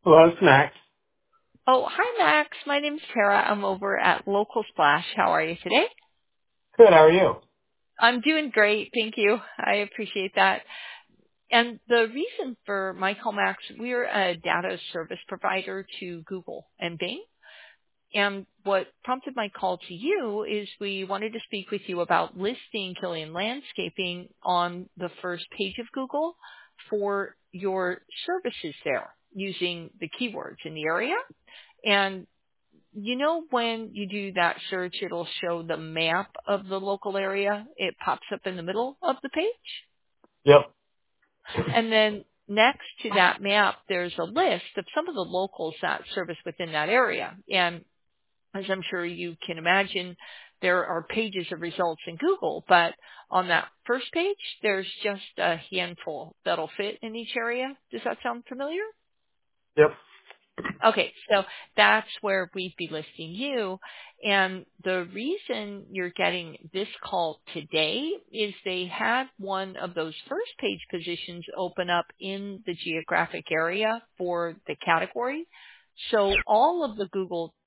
Hello, it's Max. Oh, hi, Max. My name's Tara. I'm over at Local Splash. How are you today? Good, how are you? I'm doing great. Thank you. I appreciate that. And the reason for my call, Max, we're a data service provider to Google and Bing. And what prompted my call to you is we wanted to speak with you about listing Killian Landscaping on the first page of Google for your services there using the keywords in the area. And when you do that search, it'll show the map of the local area. It pops up in the middle of the page. Yep, And then next to that map, there's a list of some of the locals that service within that area. And as I'm sure you can imagine, there are pages of results in Google, but on that first page, there's just a handful that'll fit in each area. Does that sound familiar? yep, Okay, so that's where we'd be listing you. And the reason you're getting this call today is they had one of those first page positions open up in the geographic area for the category. So all of the Google